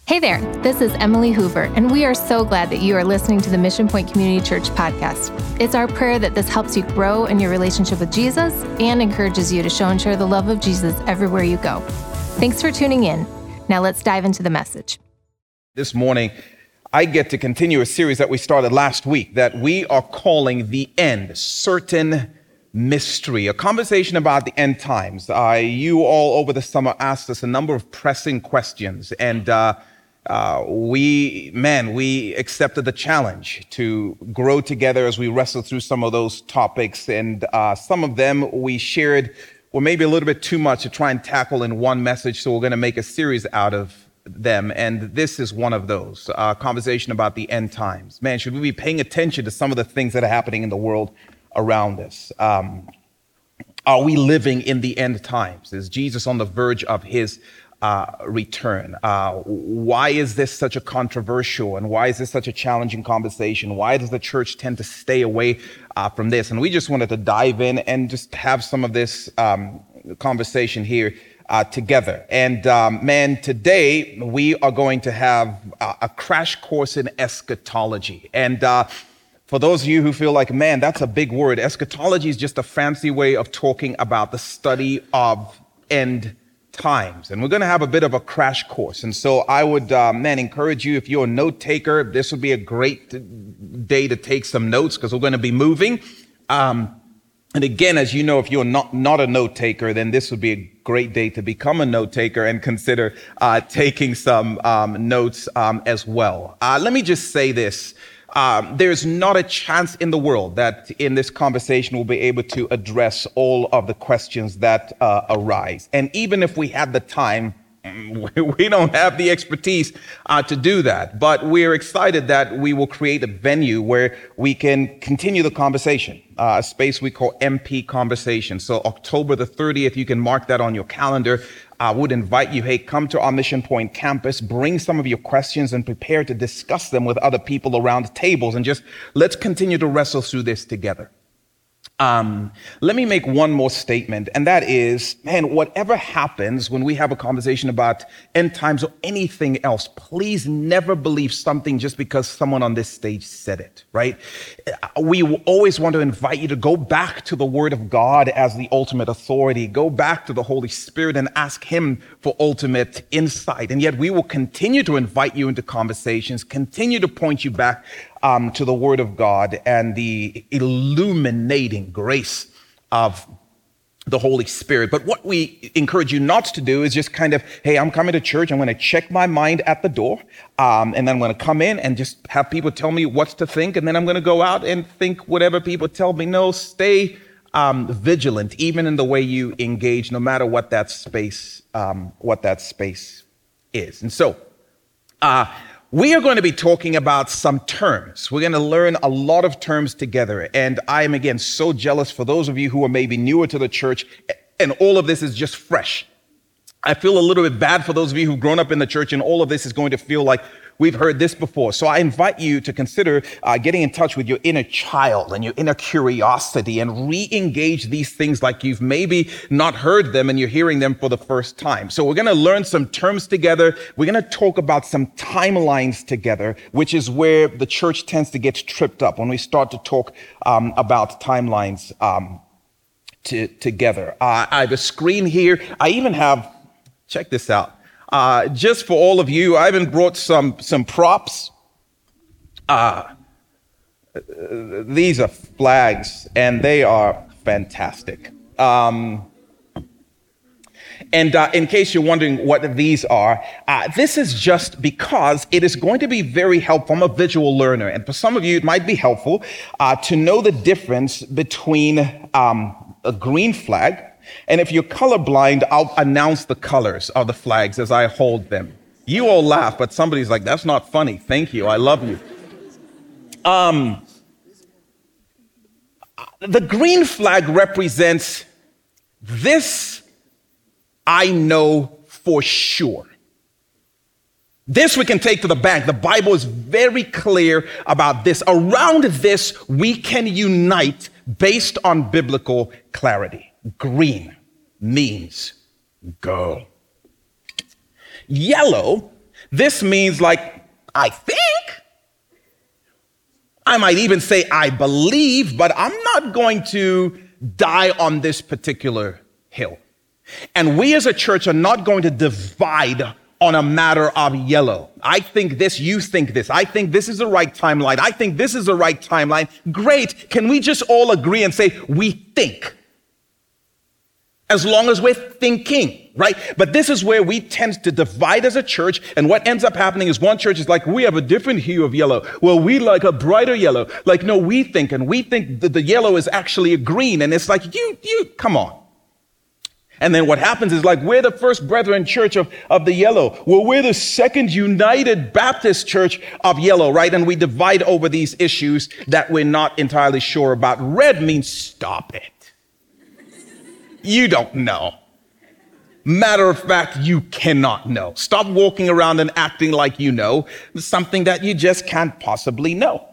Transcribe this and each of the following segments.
Hey there, this is Emily Hoover, and we are so glad that you are listening to the Mission Point Community Church podcast. It's our prayer that this helps you grow in your relationship with Jesus and encourages you to show and share the love of Jesus everywhere you go. Thanks for tuning in. Now let's dive into the message. This morning, I get to continue a series that we started last week that we are calling The End, Certain Mystery, a conversation about the end times. You all over the summer asked us a number of pressing questions, and we accepted the challenge to grow together as we wrestled through some of those topics, and some of them we shared were maybe a little bit too much to try and tackle in one message, so we're going to make a series out of them, and this is one of those, conversation about the end times. Man, should we be paying attention to some of the things that are happening in the world around us? Are we living in the end times? Is Jesus on the verge of his return? Why is this such a controversial and why is this such a challenging conversation? Why does the church tend to stay away from this? And we just wanted to dive in and just have some of this conversation here together. And today we are going to have a crash course in eschatology. And for those of you who feel like, man, that's a big word, eschatology is just a fancy way of talking about the study of end times. And we're going to have a bit of a crash course. And so I would, encourage you, if you're a note taker, this would be a great day to take some notes because we're going to be moving. And again, as you know, if you're not a note taker, then this would be a great day to become a note taker and consider taking some notes as well. Let me just say this. There's not a chance in the world that in this conversation we'll be able to address all of the questions that arise. And even if we had the time, we don't have the expertise to do that. But we're excited that we will create a venue where we can continue the conversation, a space we call MP Conversation. So October the 30th, you can mark that on your calendar. I would invite you, hey, come to our Mission Point campus, bring some of your questions and prepare to discuss them with other people around tables, and just let's continue to wrestle through this together. Let me make one more statement, and that is, man, whatever happens when we have a conversation about end times or anything else, please never believe something just because someone on this stage said it, right? We always want to invite you to go back to the Word of God as the ultimate authority, go back to the Holy Spirit and ask Him for ultimate insight. And yet we will continue to invite you into conversations, continue to point you back to the Word of God and the illuminating grace of the Holy Spirit. But what we encourage you not to do is just kind of, hey, I'm coming to church, I'm going to check my mind at the door, and then I'm going to come in and just have people tell me what to think, and then I'm going to go out and think whatever people tell me. No, stay vigilant, even in the way you engage, no matter what that space is. And so, we are going to be talking about some terms. We're going to learn a lot of terms together. And I am, again, so jealous for those of you who are maybe newer to the church and all of this is just fresh. I feel a little bit bad for those of you who've grown up in the church and all of this is going to feel like we've heard this before. So I invite you to consider getting in touch with your inner child and your inner curiosity and re-engage these things like you've maybe not heard them and you're hearing them for the first time. So we're going to learn some terms together. We're going to talk about some timelines together, which is where the church tends to get tripped up when we start to talk about timelines together. I have a screen here. I even have, check this out. Just for all of you, I even brought some props. These are flags, and they are fantastic. And in case you're wondering what these are, this is just because it is going to be very helpful. I'm a visual learner, and for some of you, it might be helpful to know the difference between a green flag. And if you're colorblind, I'll announce the colors of the flags as I hold them. You all laugh, but somebody's like, that's not funny. Thank you. I love you. The green flag represents this I know for sure. This we can take to the bank. The Bible is very clear about this. Around this, we can unite based on biblical clarity. Green means go. Yellow This means like, I think. I might even say I believe, but I'm not going to die on this particular hill. And we as a church are not going to divide on a matter of yellow. I think this, you think this. I think this is the right timeline. I think this is the right timeline. Great. Can we just all agree and say, we think? As long as we're thinking, right? But this is where we tend to divide as a church. And what ends up happening is one church is like, we have a different hue of yellow. Well, we like a brighter yellow. Like, no, we think that the yellow is actually a green. And it's like, you, come on. And then what happens is like, we're the First Brethren Church of the yellow. Well, we're the Second United Baptist Church of yellow, right? And we divide over these issues that we're not entirely sure about. Red means stop it. You don't know. Matter of fact, you cannot know. Stop walking around and acting like you know something that you just can't possibly know.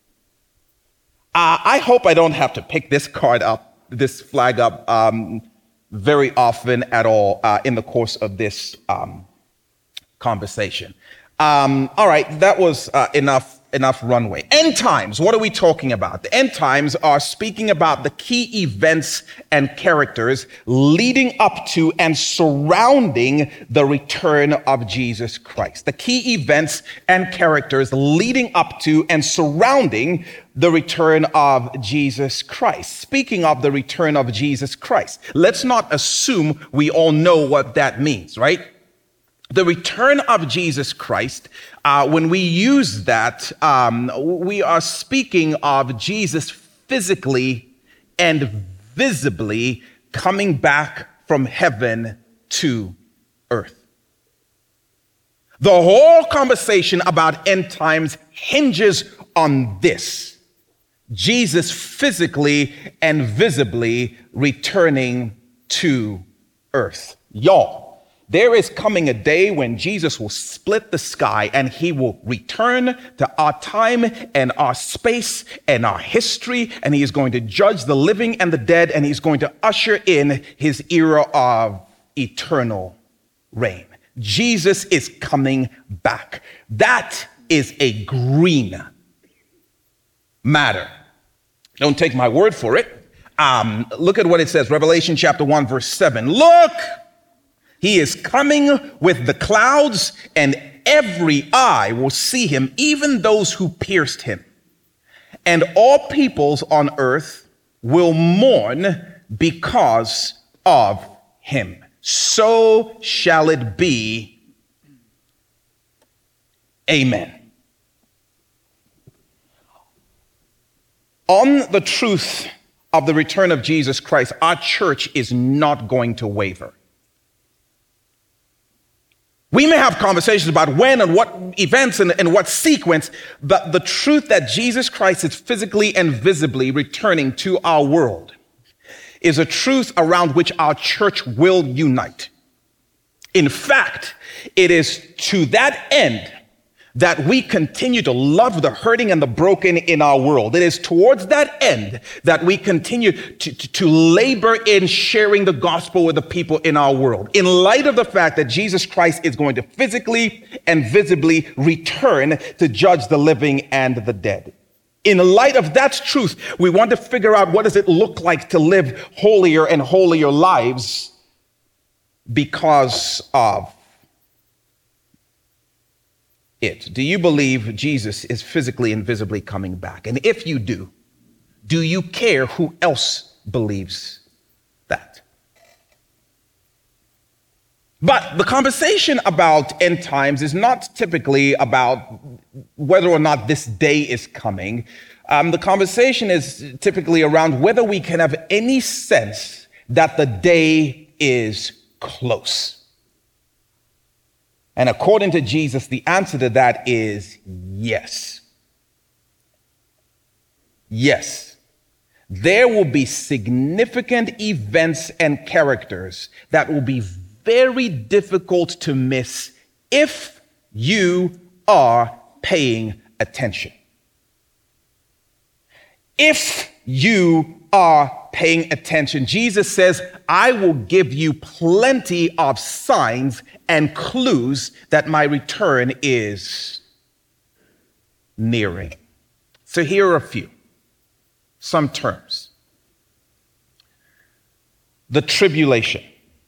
I hope I don't have to pick this flag up very often at all in the course of this conversation. All right, that was enough runway. End times, what are we talking about? The end times are speaking about the key events and characters leading up to and surrounding the return of Jesus Christ. The key events and characters leading up to and surrounding the return of Jesus Christ. Speaking of the return of Jesus Christ, let's not assume we all know what that means, right? The return of Jesus Christ, when we use that, we are speaking of Jesus physically and visibly coming back from heaven to earth. The whole conversation about end times hinges on this: Jesus physically and visibly returning to earth. Y'all, there is coming a day when Jesus will split the sky and he will return to our time and our space and our history, and he is going to judge the living and the dead, and he's going to usher in his era of eternal reign. Jesus is coming back. That is a green matter. Don't take my word for it. Look at what it says, Revelation chapter 1, verse 7. Look! He is coming with the clouds, and every eye will see him, even those who pierced him. And all peoples on earth will mourn because of him. So shall it be. Amen. On the truth of the return of Jesus Christ, our church is not going to waver. We may have conversations about when and what events and what sequence, but the truth that Jesus Christ is physically and visibly returning to our world is a truth around which our church will unite. In fact, it is to that end that we continue to love the hurting and the broken in our world. It is towards that end that we continue to labor in sharing the gospel with the people in our world, in light of the fact that Jesus Christ is going to physically and visibly return to judge the living and the dead. In light of that truth, we want to figure out, what does it look like to live holier and holier lives because of it? Do you believe Jesus is physically and visibly coming back? And if you do you care who else believes that? But the conversation about end times is not typically about whether or not this day is coming. The conversation is typically around whether we can have any sense that the day is close. And according to Jesus, the answer to that is yes. Yes. There will be significant events and characters that will be very difficult to miss if you are paying attention. If you are paying attention. Jesus says, I will give you plenty of signs and clues that my return is nearing. So here are a few, some terms. The tribulation.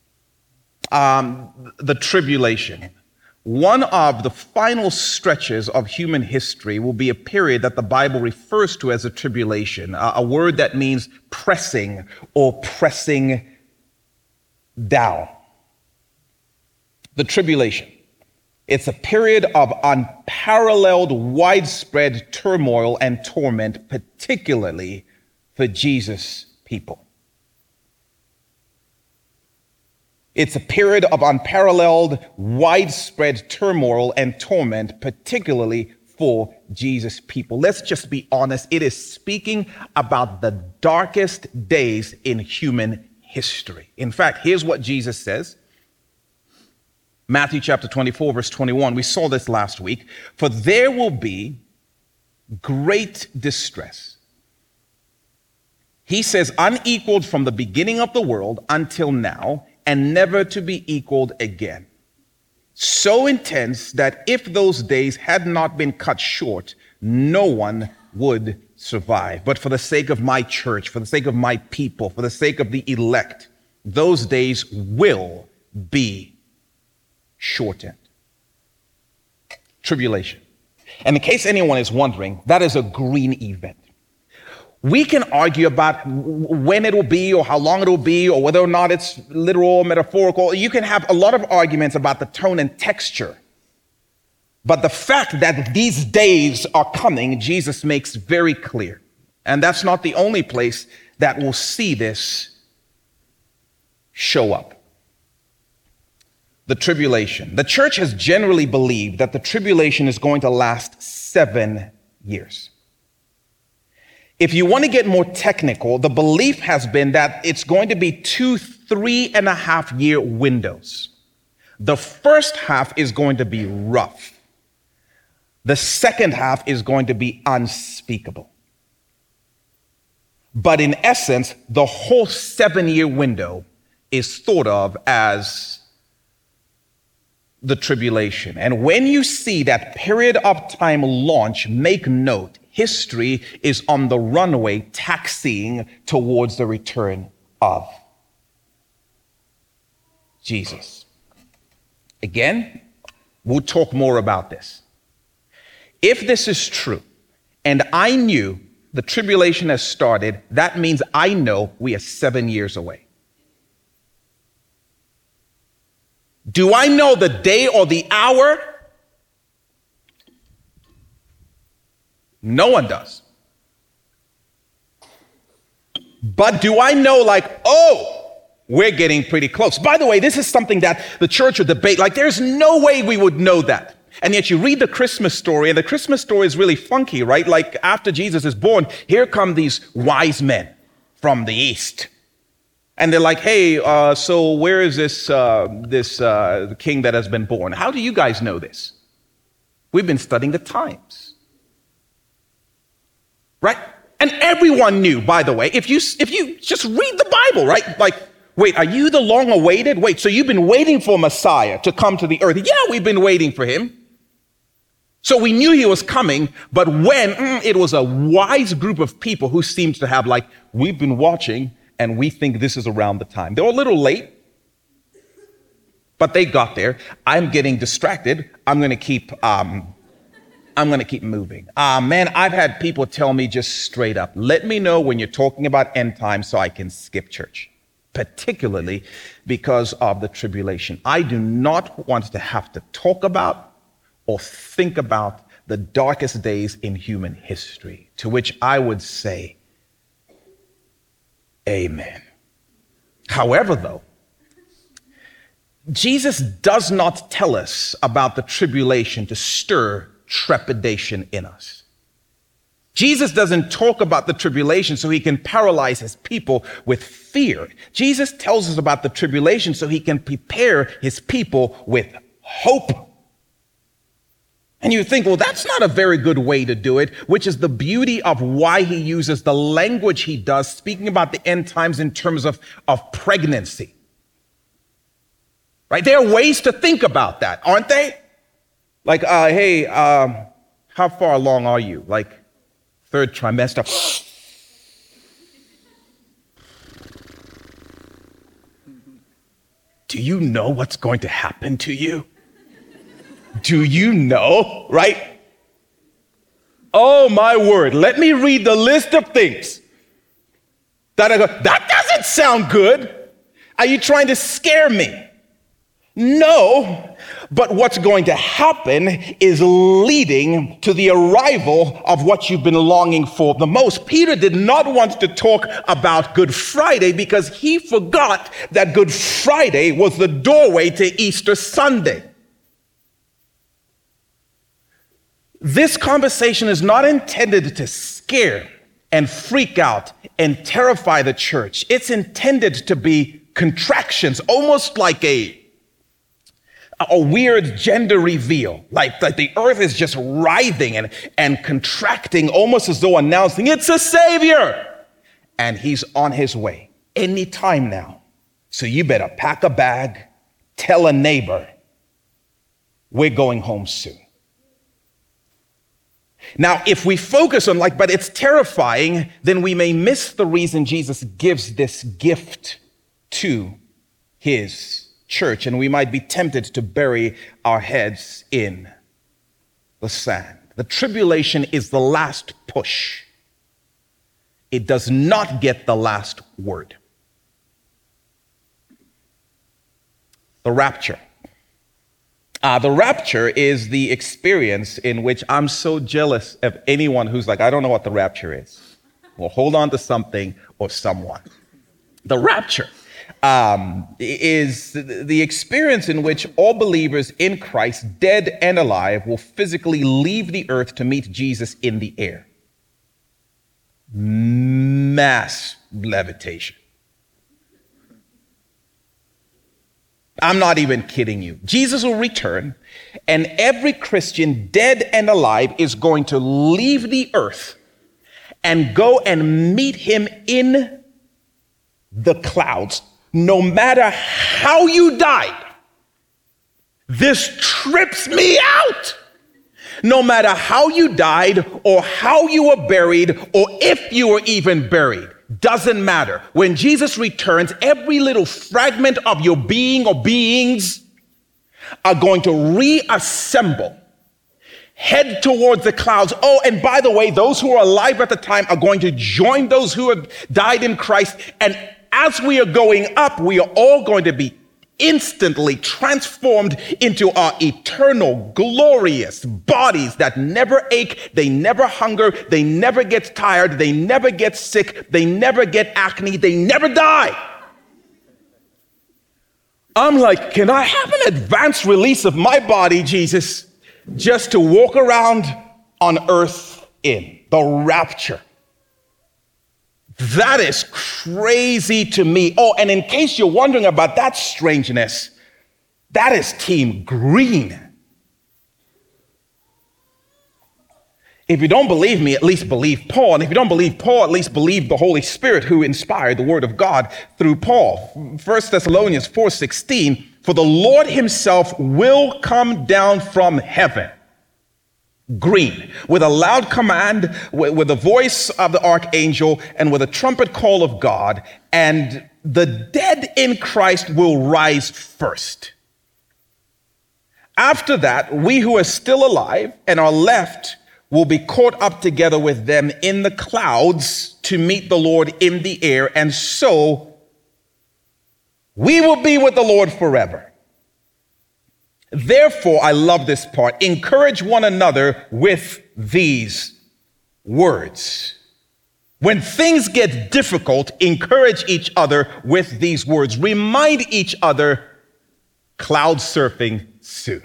The tribulation. One of the final stretches of human history will be a period that the Bible refers to as a tribulation, a word that means pressing or pressing down. The tribulation. It's a period of unparalleled, widespread turmoil and torment, particularly for Jesus' people. It's a period of unparalleled, widespread turmoil and torment, particularly for Jesus' people. Let's just be honest. It is speaking about the darkest days in human history. In fact, here's what Jesus says. Matthew chapter 24, verse 21. We saw this last week. For there will be great distress. He says, unequaled from the beginning of the world until now, and never to be equaled again. So intense that if those days had not been cut short, no one would survive. But for the sake of my church, for the sake of my people, for the sake of the elect, those days will be shortened. Tribulation. And in case anyone is wondering, that is a green event. We can argue about when it will be or how long it will be or whether or not it's literal or metaphorical. You can have a lot of arguments about the tone and texture. But the fact that these days are coming, Jesus makes very clear. And that's not the only place that will see this show up. The tribulation. The church has generally believed that the tribulation is going to last 7 years. If you want to get more technical, the belief has been that it's going to be 2 3.5 year windows. The first half is going to be rough. The second half is going to be unspeakable. But in essence, the whole 7-year window is thought of as the tribulation. And when you see that period of time launch, make note, history is on the runway taxiing towards the return of Jesus. Again, we'll talk more about this. If this is true, and I knew the tribulation has started, that means I know we are 7 years away. Do I know the day or the hour? No one does. But do I know, we're getting pretty close? By the way, this is something that the church would debate. There's no way we would know that. And yet you read the Christmas story, and the Christmas story is really funky, right? After Jesus is born, here come these wise men from the east. And they're like, hey, so where is this king that has been born? How do you guys know this? We've been studying the times. Right? And everyone knew, by the way, if you just read the Bible, right? Wait, are you the long-awaited? Wait, so you've been waiting for Messiah to come to the earth? Yeah, we've been waiting for him. So we knew he was coming, but when it was a wise group of people who seemed to have we've been watching and we think this is around the time. They were a little late, but they got there. I'm getting distracted. I'm going to keep moving. Man, I've had people tell me just straight up, let me know when you're talking about end times so I can skip church, particularly because of the tribulation. I do not want to have to talk about or think about the darkest days in human history, to which I would say, amen. However, though, Jesus does not tell us about the tribulation to stir trepidation in us. Jesus doesn't talk about the tribulation so he can paralyze his people with fear. Jesus tells us about the tribulation so he can prepare his people with hope. And you think, well, that's not a very good way to do it, which is the beauty of why he uses the language he does, speaking about the end times in terms of pregnancy. Right? There are ways to think about that, aren't they? Like, hey, how far along are you? Like, third trimester. Do you know what's going to happen to you? Do you know, right? Oh, my word. Let me read the list of things that I go, that doesn't sound good. Are you trying to scare me? No, but what's going to happen is leading to the arrival of what you've been longing for the most. Peter did not want to talk about Good Friday because he forgot that Good Friday was the doorway to Easter Sunday. This conversation is not intended to scare and freak out and terrify the church. It's intended to be contractions, almost like a weird gender reveal, like the earth is just writhing and contracting, almost as though announcing it's a savior. And he's on his way any time now. So you better pack a bag, tell a neighbor, we're going home soon. Now, if we focus on but it's terrifying, then we may miss the reason Jesus gives this gift to his church, and we might be tempted to bury our heads in the sand. The tribulation is the last push. It does not get the last word. The rapture. The rapture is the experience in which I'm so jealous of anyone who's like, I don't know what the rapture is. Well, hold on to something or someone. The rapture is the experience in which all believers in Christ, dead and alive, will physically leave the earth to meet Jesus in the air. Mass levitation. I'm not even kidding you. Jesus will return, and every Christian, dead and alive, is going to leave the earth and go and meet him in the clouds. No matter how you died, this trips me out. No matter how you died or how you were buried or if you were even buried. Doesn't matter. When Jesus returns, every little fragment of your being or beings are going to reassemble, head towards the clouds. Oh, and by the way, those who are alive at the time are going to join those who have died in Christ. And as we are going up, we are all going to be instantly transformed into our eternal, glorious bodies that never ache, they never hunger, they never get tired, they never get sick, they never get acne, they never die. I'm like, can I have an advanced release of my body, Jesus, just to walk around on earth in the rapture? That is crazy to me. Oh, and in case you're wondering about that strangeness, that is Team Green. If you don't believe me, at least believe Paul. And if you don't believe Paul, at least believe the Holy Spirit who inspired the word of God through Paul. 1 Thessalonians 4:16, for the Lord himself will come down from heaven. Green, with a loud command, with the voice of the archangel, and with a trumpet call of God, and the dead in Christ will rise first. After that, we who are still alive and are left will be caught up together with them in the clouds to meet the Lord in the air, and so we will be with the Lord forever. Therefore, I love this part, encourage one another with these words. When things get difficult, encourage each other with these words. Remind each other, cloud surfing soon.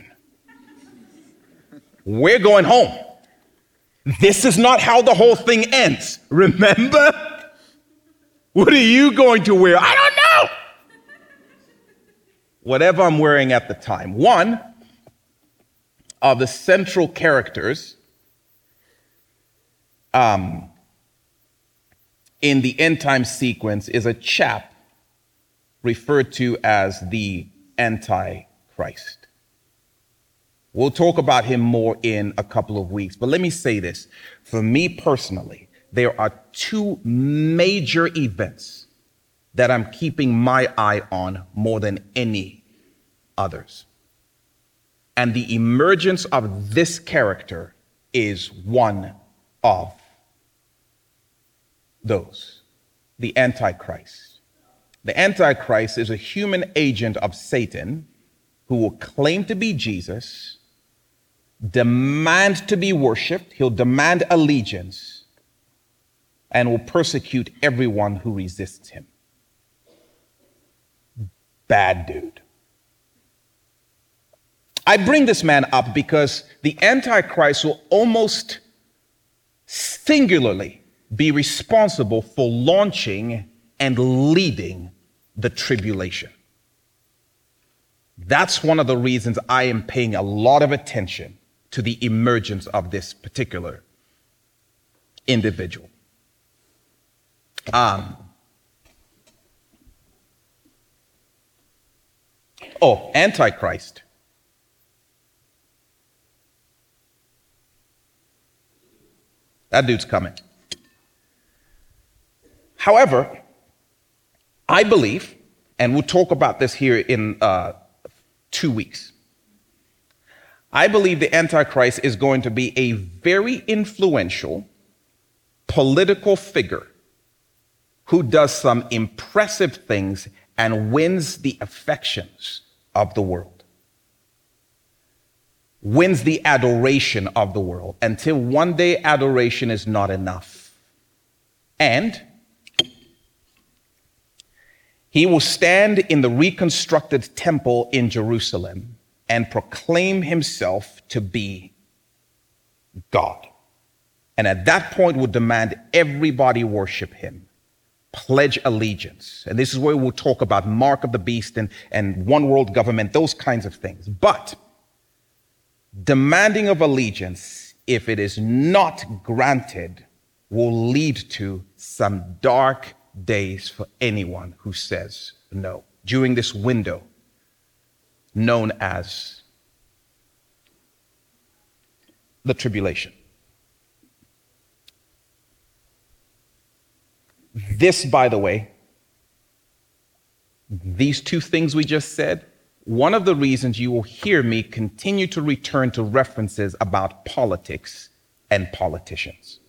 We're going home. This is not how the whole thing ends. Remember? What are you going to wear? I don't know. Whatever I'm wearing at the time. One, of the central characters in the end time sequence is a chap referred to as the Antichrist. We'll talk about him more in a couple of weeks, but let me say this. For me personally, there are two major events that I'm keeping my eye on more than any others. And the emergence of this character is one of those, the Antichrist. The Antichrist is a human agent of Satan who will claim to be Jesus, demand to be worshiped, he'll demand allegiance, and will persecute everyone who resists him. Bad dude. I bring this man up because the Antichrist will almost singularly be responsible for launching and leading the tribulation. That's one of the reasons I am paying a lot of attention to the emergence of this particular individual. Antichrist. That dude's coming. However, I believe, and we'll talk about this here in 2 weeks, I believe the Antichrist is going to be a very influential political figure who does some impressive things and wins the affections of the world, wins the adoration of the world, until one day adoration is not enough. And he will stand in the reconstructed temple in Jerusalem and proclaim himself to be God. And at that point will demand everybody worship him, pledge allegiance. And this is where we'll talk about mark of the beast and one world government, those kinds of things. But demanding of allegiance, if it is not granted, will lead to some dark days for anyone who says no during this window known as the tribulation. This, by the way, these two things we just said, one of the reasons you will hear me continue to return to references about politics and politicians.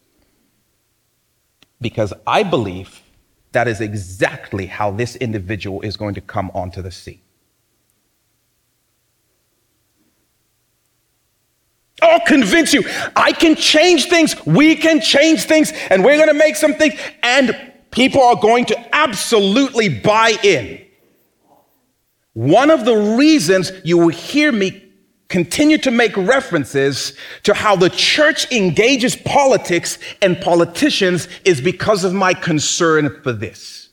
Because I believe that is exactly how this individual is going to come onto the scene. I'll convince you, I can change things, we can change things, and we're going to make some things, and people are going to absolutely buy in. One of the reasons you will hear me continue to make references to how the church engages politics and politicians is because of my concern for this.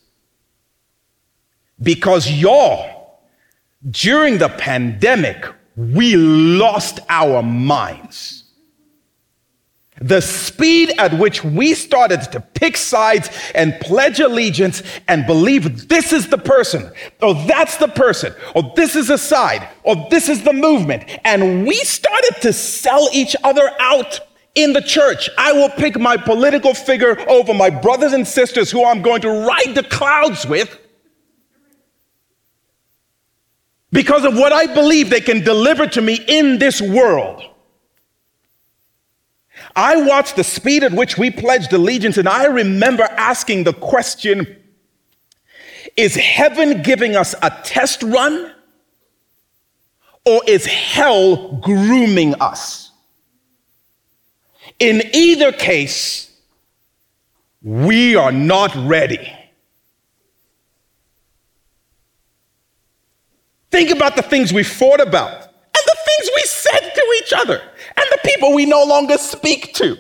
Because y'all, during the pandemic, we lost our minds. The speed at which we started to pick sides and pledge allegiance and believe this is the person, or that's the person, or this is a side, or this is the movement. And we started to sell each other out in the church. I will pick my political figure over my brothers and sisters who I'm going to ride the clouds with because of what I believe they can deliver to me in this world. I watched the speed at which we pledged allegiance, and I remember asking the question, is heaven giving us a test run, or is hell grooming us? In either case, we are not ready. Think about the things we fought about and the things we said to each other and the people we no longer speak to.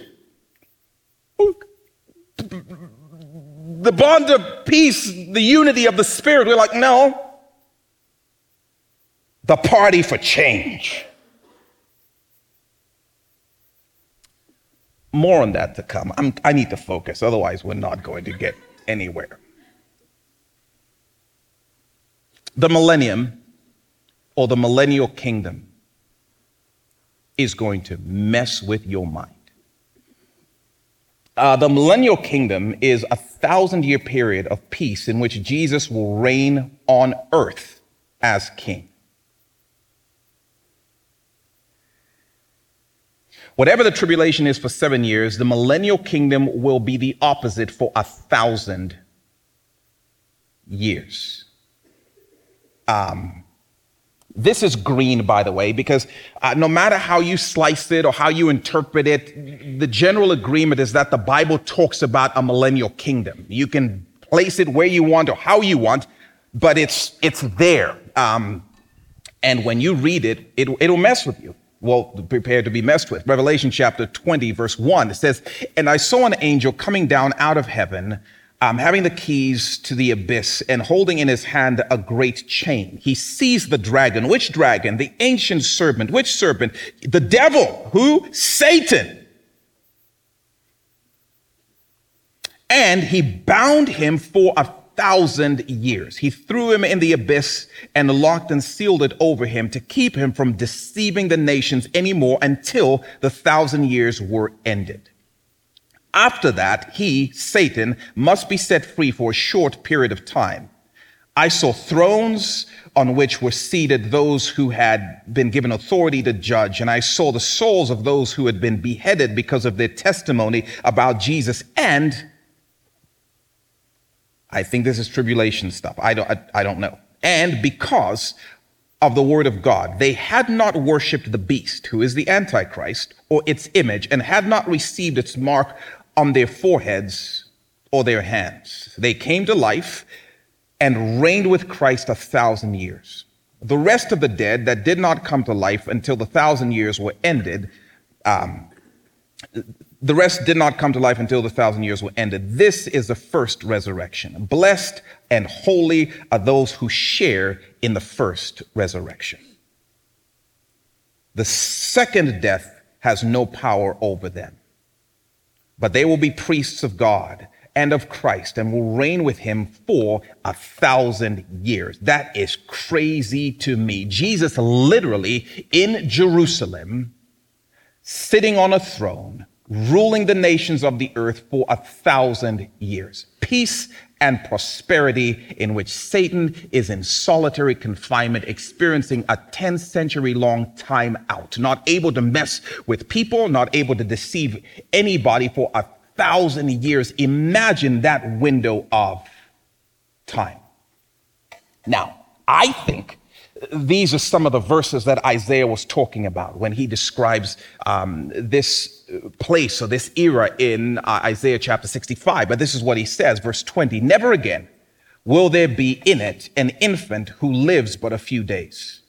The bond of peace, the unity of the Spirit, we're like, no. The party for change. More on that to come. I need to focus, otherwise we're not going to get anywhere. The millennium, or the millennial kingdom, is going to mess with your mind. The millennial kingdom is a 1,000-year period of peace in which Jesus will reign on earth as king. Whatever the tribulation is for 7 years, the millennial kingdom will be the opposite for 1,000 years. This is green, by the way, because no matter how you slice it or how you interpret it, the general agreement is that the Bible talks about a millennial kingdom. You can place it where you want or how you want, but it's there. And when you read it, it'll mess with you. Well, prepare to be messed with. Revelation chapter 20, verse 1, it says, "And I saw an angel coming down out of heaven, having the keys to the abyss and holding in his hand a great chain. He seized the dragon." Which dragon? The ancient serpent. Which serpent? The devil. Who? Satan. "And he bound him for 1,000 years. He threw him in the abyss and locked and sealed it over him to keep him from deceiving the nations anymore until the 1,000 years were ended. After that, he, Satan, must be set free for a short period of time. I saw thrones on which were seated those who had been given authority to judge, and I saw the souls of those who had been beheaded because of their testimony about Jesus. And I think this is tribulation stuff. I don't know. And because of the word of God, they had not worshiped the beast, who is the Antichrist, or its image, and had not received its mark on their foreheads or their hands. They came to life and reigned with Christ 1,000 years. The rest of the dead that did not come to life until the 1,000 years were ended, the rest did not come to life until the 1,000 years were ended. This is the first resurrection. Blessed and holy are those who share in the first resurrection. The second death has no power over them, but they will be priests of God and of Christ and will reign with him for 1,000 years. That is crazy to me. Jesus literally in Jerusalem, sitting on a throne, ruling the nations of the earth for 1,000 years. Peace and prosperity in which Satan is in solitary confinement, experiencing a 10th century long time out, not able to mess with people, not able to deceive anybody for 1,000 years. Imagine that window of time. Now, I think these are some of the verses that Isaiah was talking about when he describes this place or this era in Isaiah chapter 65. But this is what he says, verse 20, "Never again will there be in it an infant who lives but a few days."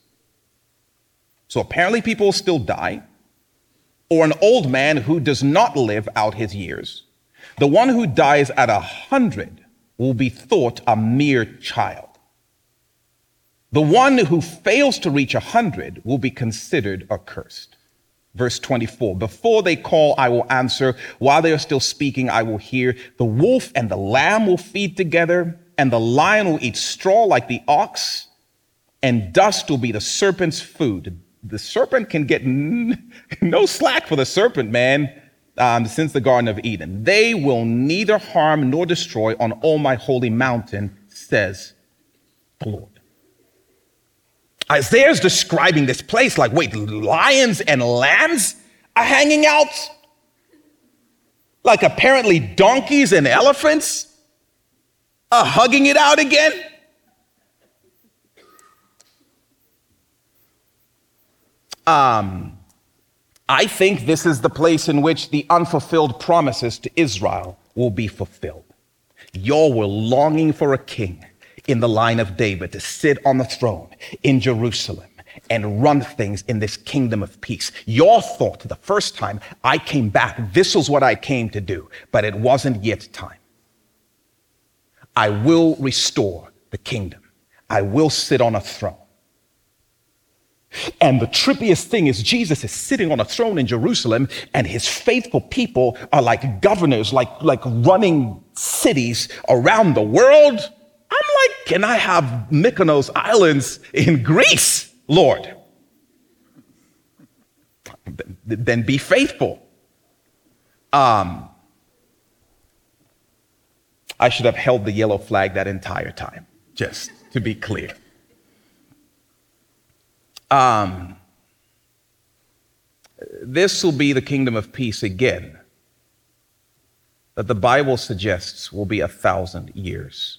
So apparently people will still die, or an old man who does not live out his years. The one who dies at 100 will be thought a mere child. The one who fails to reach 100 will be considered accursed. Verse 24, "Before they call, I will answer. While they are still speaking, I will hear. The wolf and the lamb will feed together, and the lion will eat straw like the ox, and dust will be the serpent's food." The serpent can get no slack for the serpent, man, since the Garden of Eden. "They will neither harm nor destroy on all my holy mountain, says the Lord." Isaiah's describing this place like, wait, lions and lambs are hanging out? Like apparently donkeys and elephants are hugging it out again? I think this is the place in which the unfulfilled promises to Israel will be fulfilled. Y'all were longing for a king in the line of David to sit on the throne in Jerusalem and run things in this kingdom of peace. Y'all thought the first time I came back, this was what I came to do, but it wasn't yet time. I will restore the kingdom. I will sit on a throne. And the trippiest thing is Jesus is sitting on a throne in Jerusalem, and his faithful people are like governors, like running cities around the world. I'm like, can I have Mykonos Islands in Greece, Lord? Then be faithful. I should have held the yellow flag that entire time, just to be clear. This will be the kingdom of peace again, that the Bible suggests will be 1,000 years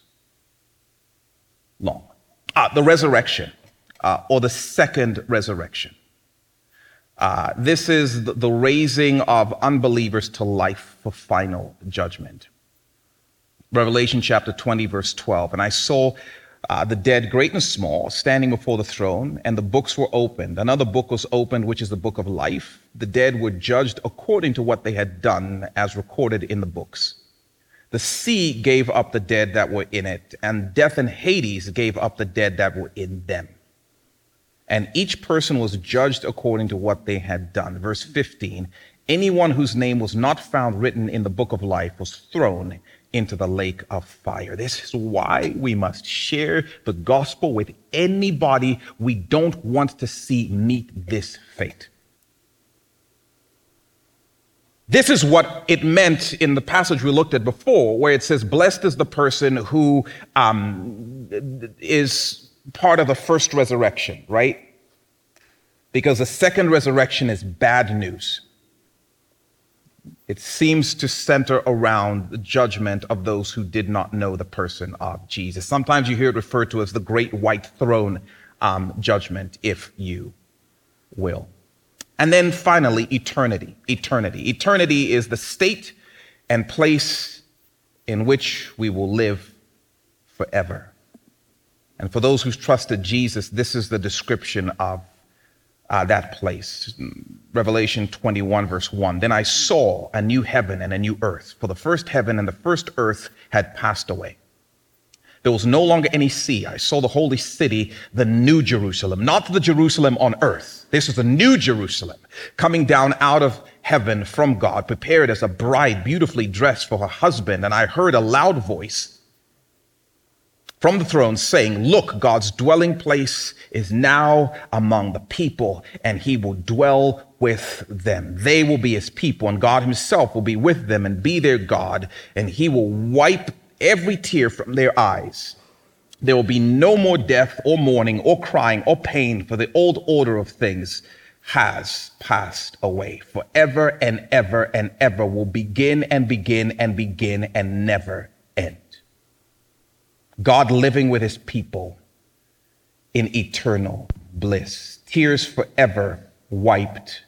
long. The resurrection, or the second resurrection. This is the raising of unbelievers to life for final judgment. Revelation chapter 20, verse 12. And I saw the dead, great and small, standing before the throne, and the books were opened. Another book was opened, which is the book of life. The dead were judged according to what they had done, as recorded in the books. The sea gave up the dead that were in it, and death and Hades gave up the dead that were in them. And each person was judged according to what they had done. Verse 15, anyone whose name was not found written in the book of life was thrown into the lake of fire. This is why we must share the gospel with anybody we don't want to see meet this fate. This is what it meant in the passage we looked at before, where it says, blessed is the person who is part of the first resurrection, right? Because the second resurrection is bad news. It seems to center around the judgment of those who did not know the person of Jesus. Sometimes you hear it referred to as the great white throne judgment, if you will. And then finally, eternity. Eternity is the state and place in which we will live forever. And for those who've trusted Jesus, this is the description of that place. Revelation 21, verse 1. Then I saw a new heaven and a new earth, for the first heaven and the first earth had passed away. There was no longer any sea. I saw the holy city, the new Jerusalem, not the Jerusalem on earth. This is the new Jerusalem coming down out of heaven from God, prepared as a bride beautifully dressed for her husband. And I heard a loud voice from the throne saying, look, God's dwelling place is now among the people, and he will dwell with them. They will be his people, and God himself will be with them and be their God, and he will wipe every tear from their eyes. There will be no more death or mourning or crying or pain, for the old order of things has passed away. Forever and ever will begin and begin and begin and never end. God living with his people in eternal bliss. Tears forever wiped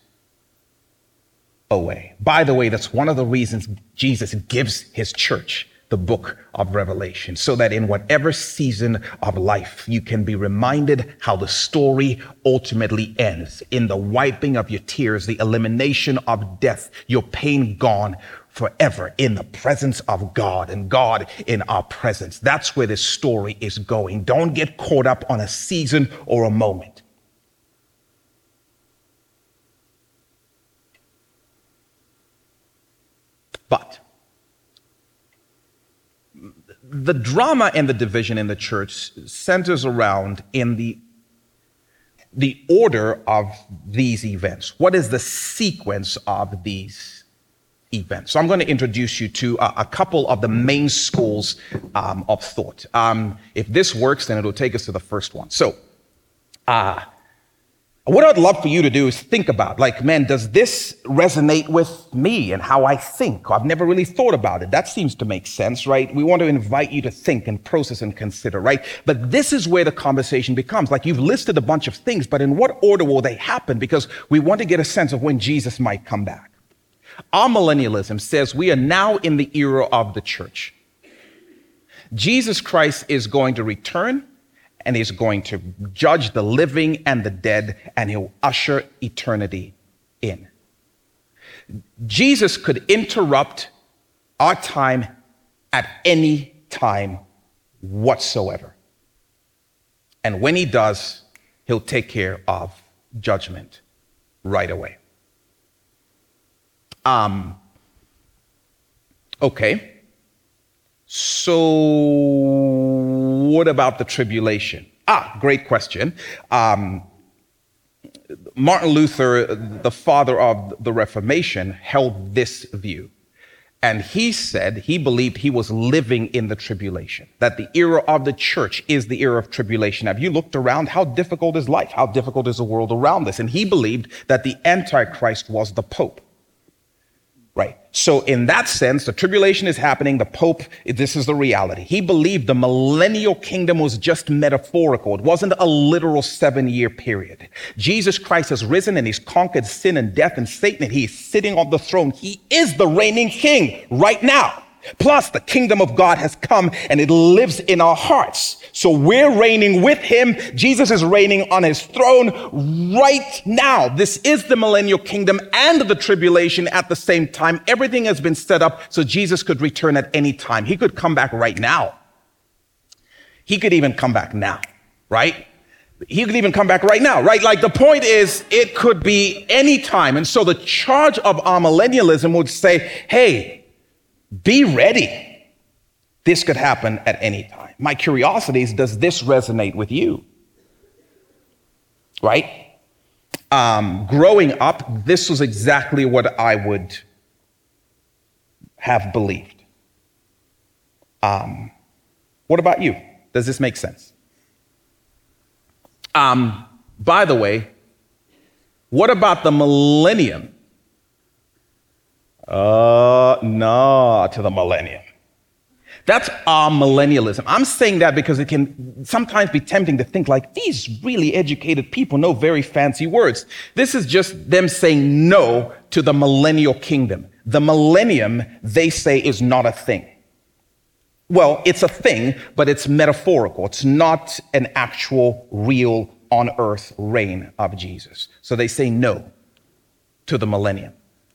away. By the way, that's one of the reasons Jesus gives his church the book of Revelation, so that in whatever season of life you can be reminded how the story ultimately ends, in the wiping of your tears, the elimination of death, your pain gone forever, in the presence of God and God in our presence. That's where this story is going. Don't get caught up on a season or a moment. But the drama and the division in the church centers around in the order of these events. What is the sequence of these events? So I'm going to introduce you to a couple of the main schools of thought. If this works, then it'll take us to the first one. So what I'd love for you to do is think about, like, man, does this resonate with me and how I think? I've never really thought about it. That seems to make sense, right? We want to invite you to think and process and consider, right? But this is where the conversation becomes, like, you've listed a bunch of things, but in what order will they happen? Because we want to get a sense of when Jesus might come back. Our millennialism says we are now in the era of the church. Jesus Christ is going to return, and he's going to judge the living and the dead, and he'll usher eternity in. Jesus could interrupt our time at any time whatsoever. And when he does, he'll take care of judgment right away. Okay. So what about the tribulation? Great question. Martin Luther, the father of the Reformation, held this view. And he said he believed he was living in the tribulation, that the era of the church is the era of tribulation. Have you looked around? How difficult is life? How difficult is the world around us? And he believed that the Antichrist was the Pope. Right. So in that sense, the tribulation is happening. The Pope, this is the reality. He believed the millennial kingdom was just metaphorical. It wasn't a literal 7-year period. Jesus Christ has risen and he's conquered sin and death and Satan, and he's sitting on the throne. He is the reigning king right now. Plus, the kingdom of God has come and it lives in our hearts. So we're reigning with him. Jesus is reigning on his throne right now. This is the millennial kingdom and the tribulation at the same time. Everything has been set up so Jesus could return at any time. He could come back right now. He could even come back now, right? He could even come back right now, right? Like the point is, it could be any time. And so the charge of amillennialism would say, hey, be ready. This could happen at any time. My curiosity is, does this resonate with you? Right? Growing up, this was exactly what I would have believed. What about you? Does this make sense? By the way, what about the millennium? No, to the millennium. That's millennialism. I'm saying that because it can sometimes be tempting to think like these really educated people know very fancy words. This is just them saying no to the millennial kingdom. The millennium, they say, is not a thing. Well, it's a thing, but it's metaphorical. It's not an actual, real, on earth reign of Jesus. So they say no to the millennium.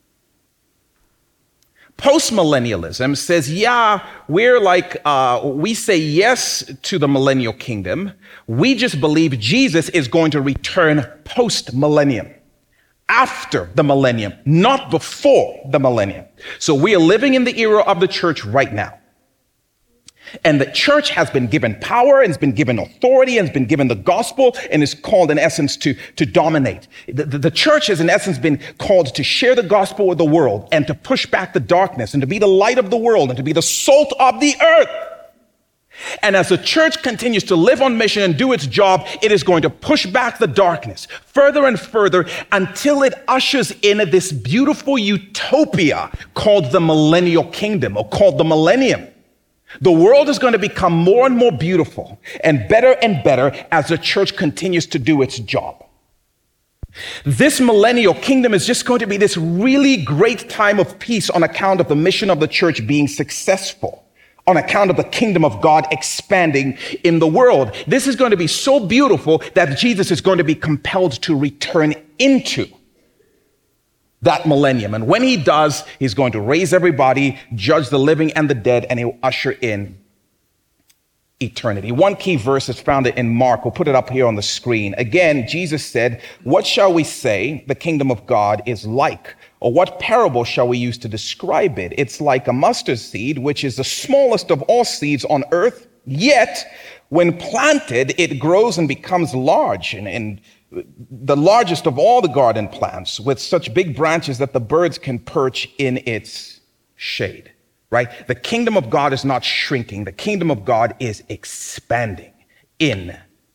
Postmillennialism says, yeah, we're like, we say yes to the millennial kingdom. We just believe Jesus is going to return post-millennium, after the millennium, not before the millennium. So we are living in the era of the church right now. And the church has been given power and has been given authority and has been given the gospel and is called in essence to dominate. The church has in essence been called to share the gospel with the world and to push back the darkness and to be the light of the world and to be the salt of the earth. And as the church continues to live on mission and do its job, it is going to push back the darkness further and further until it ushers in this beautiful utopia called the millennial kingdom or called the millennium. The world is going to become more and more beautiful and better as the church continues to do its job. This millennial kingdom is just going to be this really great time of peace on account of the mission of the church being successful, on account of the kingdom of God expanding in the world. This is going to be so beautiful that Jesus is going to be compelled to return into that millennium. And when he does, he's going to raise everybody, judge the living and the dead, and he'll usher in eternity. One key verse is found in Mark. We'll put it up here on the screen. Again, Jesus said, "What shall we say the kingdom of God is like? Or what parable shall we use to describe it? It's like a mustard seed, which is the smallest of all seeds on earth. Yet, when planted, it grows and becomes large and the largest of all the garden plants, with such big branches that the birds can perch in its shade." Right? The kingdom of God is not shrinking. The kingdom of God is expanding in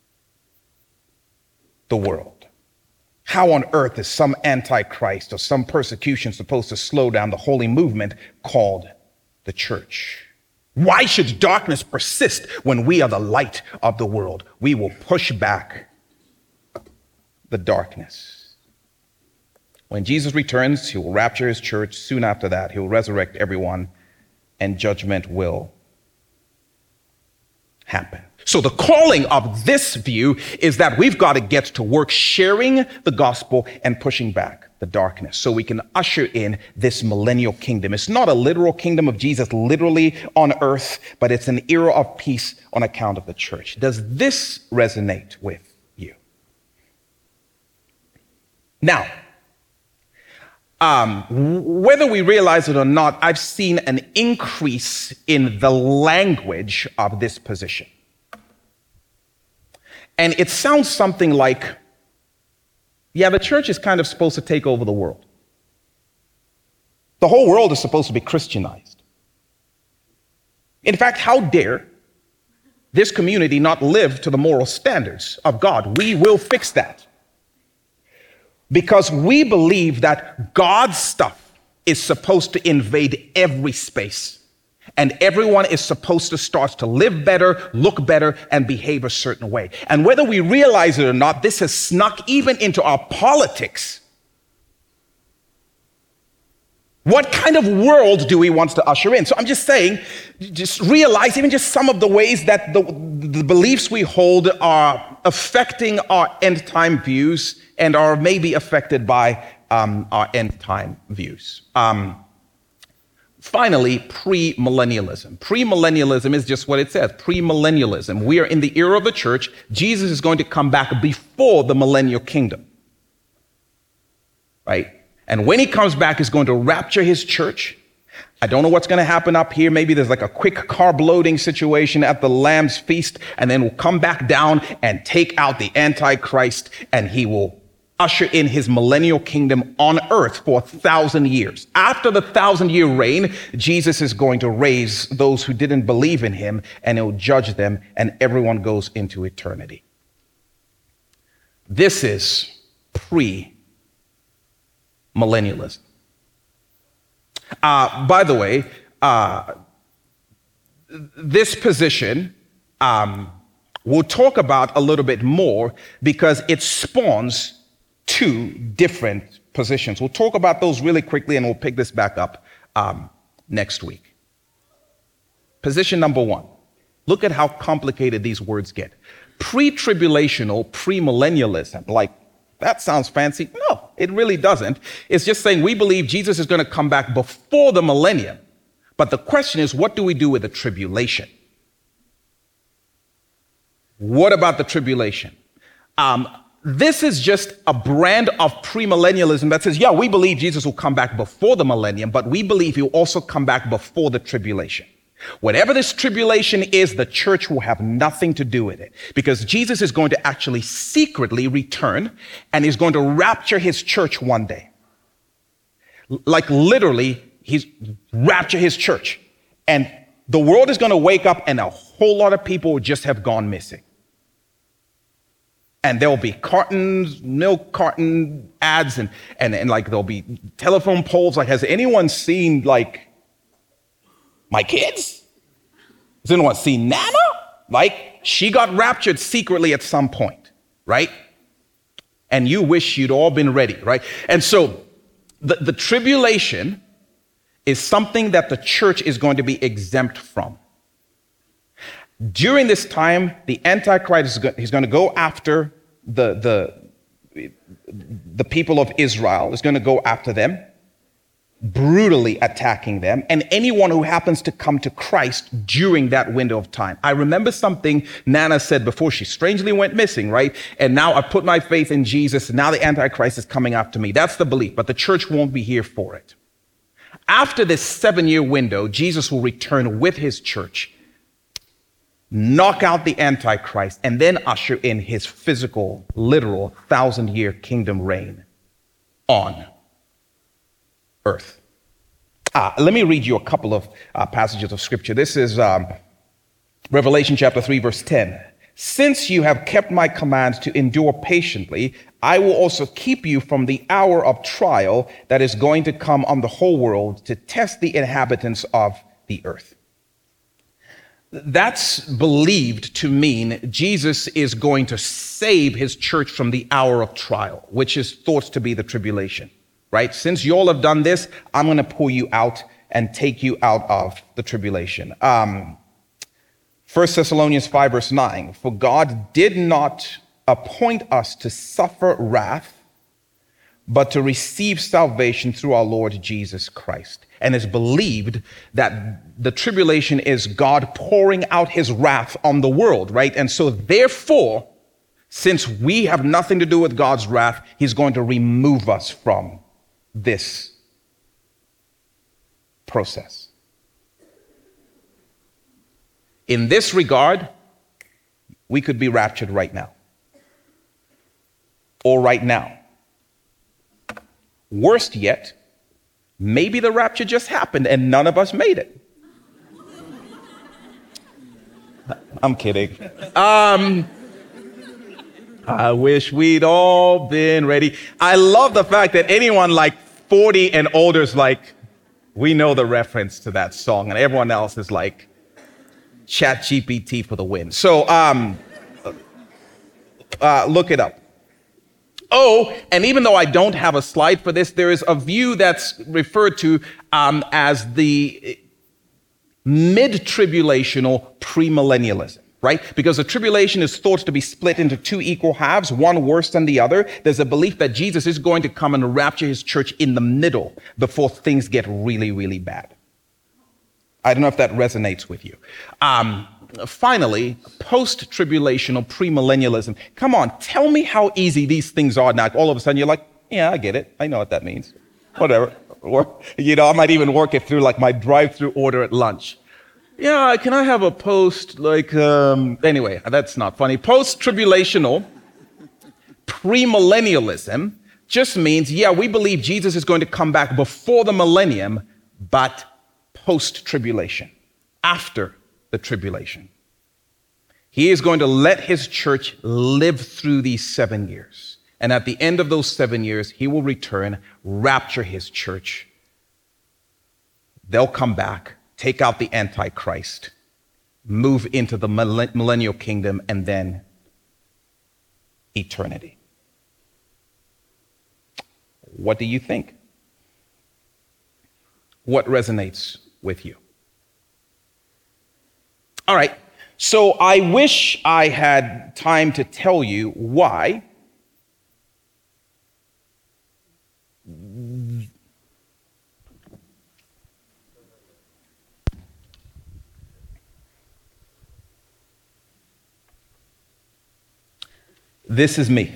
the world. How on earth is some antichrist or some persecution supposed to slow down the holy movement called the church? Why should darkness persist when we are the light of the world? We will push back the darkness. When Jesus returns, he will rapture his church. Soon after that, he will resurrect everyone, and judgment will happen. So the calling of this view is that we've got to get to work sharing the gospel and pushing back the darkness so we can usher in this millennial kingdom. It's not a literal kingdom of Jesus literally on earth, but it's an era of peace on account of the church. Does this resonate with you? Now, whether we realize it or not, I've seen an increase in the language of this position. And it sounds something like, yeah, the church is kind of supposed to take over the world. The whole world is supposed to be Christianized. In fact, how dare this community not live to the moral standards of God? We will fix that. Because we believe that God's stuff is supposed to invade every space. And everyone is supposed to start to live better, look better, and behave a certain way. And whether we realize it or not, this has snuck even into our politics. What kind of world do we want to usher in? So I'm just saying, just realize even just some of the ways that the beliefs we hold are affecting our end time views and are maybe affected by our end time views. Finally, premillennialism. Premillennialism is just what it says, premillennialism. We are in the era of the church. Jesus is going to come back before the millennial kingdom, right? And when he comes back, he's going to rapture his church. I don't know what's going to happen up here. Maybe there's like a quick carb loading situation at the Lamb's feast, and then we'll come back down and take out the Antichrist, and he will usher in his millennial kingdom on earth for 1,000 years. After the 1,000-year reign, Jesus is going to raise those who didn't believe in him, and he'll judge them, and everyone goes into eternity. This is premillennialism. By the way, this position we'll talk about a little bit more because it spawns two different positions. We'll talk about those really quickly and we'll pick this back up next week. Position number one. Look at how complicated these words get. Pre-tribulational premillennialism. Like, that sounds fancy. No, it really doesn't. It's just saying we believe Jesus is going to come back before the millennium. But the question is, what do we do with the tribulation? What about the tribulation? This is just a brand of premillennialism that says, yeah, we believe Jesus will come back before the millennium, but we believe he'll also come back before the tribulation. Whatever this tribulation is, the church will have nothing to do with it because Jesus is going to actually secretly return and he's going to rapture his church one day. Like literally, he's rapture his church. And the world is going to wake up and a whole lot of people will just have gone missing. And there'll be cartons, milk carton ads, and like there'll be telephone poles. Like, has anyone seen like my kids? Has anyone seen Nana? Like, she got raptured secretly at some point, right? And you wish you'd all been ready, right? And so the tribulation is something that the church is going to be exempt from. During this time, the Antichrist he's going to go after the people of Israel. He's going to go after them, brutally attacking them, and anyone who happens to come to Christ during that window of time. I remember something Nana said before she strangely went missing, right? And now I put my faith in Jesus, and now the Antichrist is coming after me. That's the belief, but the church won't be here for it. After this 7-year window, Jesus will return with his church, knock out the Antichrist, and then usher in his physical, literal 1,000-year kingdom reign on earth. Let me read you a couple of passages of scripture. This is Revelation chapter 3, verse 10. Since you have kept my commands to endure patiently, I will also keep you from the hour of trial that is going to come on the whole world to test the inhabitants of the earth. That's believed to mean Jesus is going to save his church from the hour of trial, which is thought to be the tribulation, right? Since you all have done this, I'm going to pull you out and take you out of the tribulation. 1 Thessalonians 5, verse 9, for God did not appoint us to suffer wrath, but to receive salvation through our Lord Jesus Christ. And it's believed that the tribulation is God pouring out his wrath on the world, right? And so therefore, Since we have nothing to do with God's wrath, he's going to remove us from this process. In this regard, we could be raptured right now. Or right now. Worst yet, maybe the rapture just happened and none of us made it. I'm kidding. I wish we'd all been ready. I love the fact that anyone like 40 and older is like, we know the reference to that song, and everyone else is like, ChatGPT for the win. So look it up. Oh, and even though I don't have a slide for this, there is a view that's referred to as the mid-tribulational premillennialism, right? Because the tribulation is thought to be split into two equal halves, one worse than the other. There's a belief that Jesus is going to come and rapture his church in the middle before things get really, really bad. I don't know if that resonates with you. Finally, post-tribulational premillennialism. Come on, tell me how easy these things are now. All of a sudden you're like, yeah, I get it. I know what that means. Whatever. Or, I might even work it through like my drive-through order at lunch. Yeah, can I have a post, anyway, that's not funny. Post-tribulational premillennialism just means, yeah, we believe Jesus is going to come back before the millennium, but post-tribulation, after the tribulation. He is going to let his church live through these 7 years. And at the end of those 7 years, he will return, rapture his church. They'll come back, take out the Antichrist, move into the millennial kingdom, and then eternity. What do you think? What resonates with you? All right, so I wish I had time to tell you why this is me.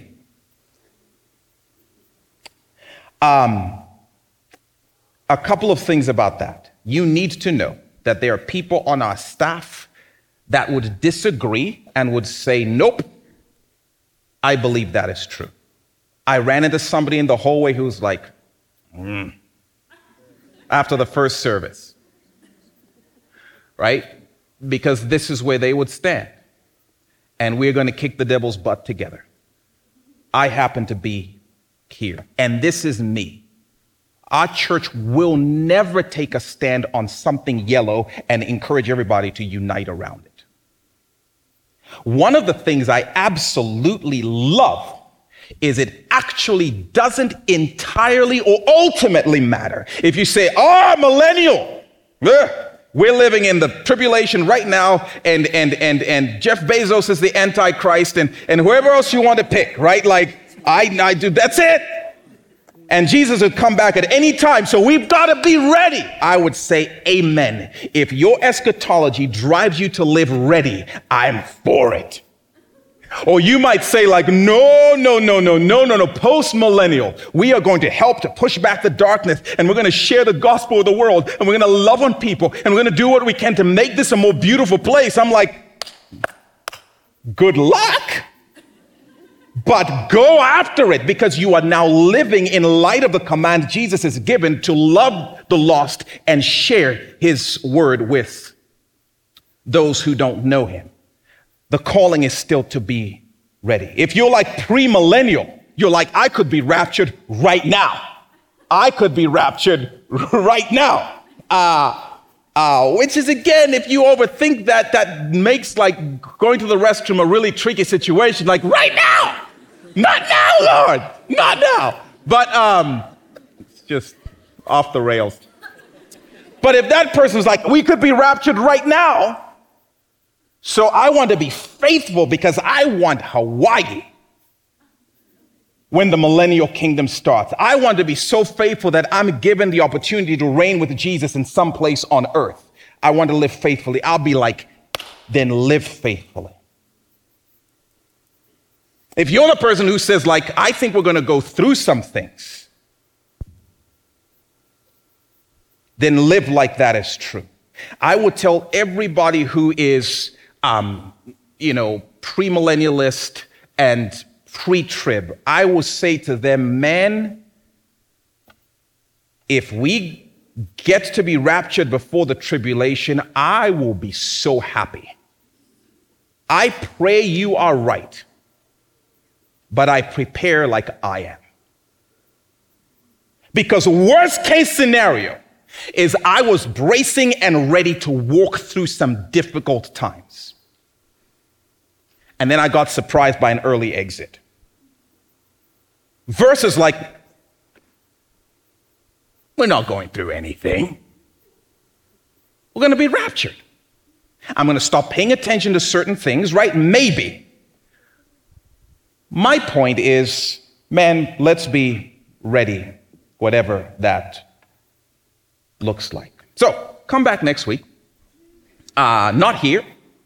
A couple of things about that. You need to know that there are people on our staff that would disagree and would say, nope, I believe that is true. I ran into somebody in the hallway who was like, after the first service, right? Because this is where they would stand. And we're going to kick the devil's butt together. I happen to be here. And this is me. Our church will never take a stand on something yellow and encourage everybody to unite around it. One of the things I absolutely love is it actually doesn't entirely or ultimately matter. If you say, millennial, we're living in the tribulation right now, and Jeff Bezos is the Antichrist, and whoever else you want to pick, right? Like, I do, that's it. And Jesus would come back at any time, so we've got to be ready. I would say amen. If your eschatology drives you to live ready, I'm for it. Or you might say like, no, post-millennial. We are going to help to push back the darkness, and we're going to share the gospel with the world, and we're going to love on people, and we're going to do what we can to make this a more beautiful place. I'm like, good luck. But go after it, because you are now living in light of the command Jesus has given to love the lost and share his word with those who don't know him. The calling is still to be ready. If you're like premillennial, you're like, I could be raptured right now. I could be raptured right now. Which is, again, if you overthink that, that makes like going to the restroom a really tricky situation. Like, right now. Not now, Lord. Not now. But it's just off the rails. But if that person's like, we could be raptured right now. So I want to be faithful because I want Hawaii when the millennial kingdom starts. I want to be so faithful that I'm given the opportunity to reign with Jesus in some place on earth. I want to live faithfully. I'll be like, then live faithfully. If you're the person who says, like, I think we're going to go through some things, then live like that is true. I would tell everybody who is, premillennialist and pre-trib, I will say to them, man, if we get to be raptured before the tribulation, I will be so happy. I pray you are right, but I prepare like I am. Because worst case scenario is I was bracing and ready to walk through some difficult times. And then I got surprised by an early exit. Versus like, we're not going through anything. We're going to be raptured. I'm going to stop paying attention to certain things, right? Maybe. My point is, man, let's be ready, whatever that looks like. So, come back next week. Not here.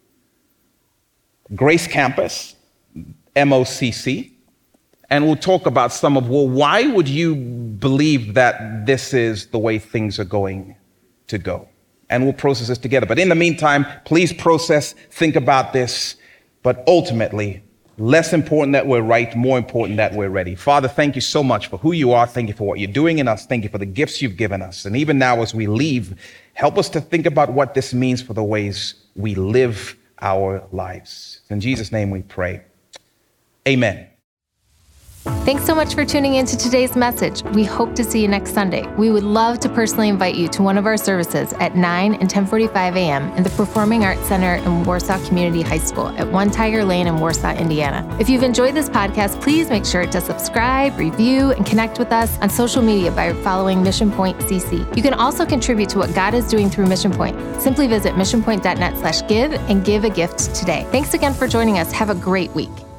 Grace Campus, MOCC. And we'll talk about some of, why would you believe that this is the way things are going to go? And we'll process this together. But in the meantime, please process, think about this. But ultimately, less important that we're right, more important that we're ready. Father, thank you so much for who you are. Thank you for what you're doing in us. Thank you for the gifts you've given us. And even now as we leave, help us to think about what this means for the ways we live our lives. In Jesus' name we pray. Amen. Thanks so much for tuning into today's message. We hope to see you next Sunday. We would love to personally invite you to one of our services at 9 and 10:45 a.m. in the Performing Arts Center in Warsaw Community High School at 1 Tiger Lane in Warsaw, Indiana. If you've enjoyed this podcast, please make sure to subscribe, review, and connect with us on social media by following Mission Point CC. You can also contribute to what God is doing through Mission Point. Simply visit missionpoint.net/give and give a gift today. Thanks again for joining us. Have a great week.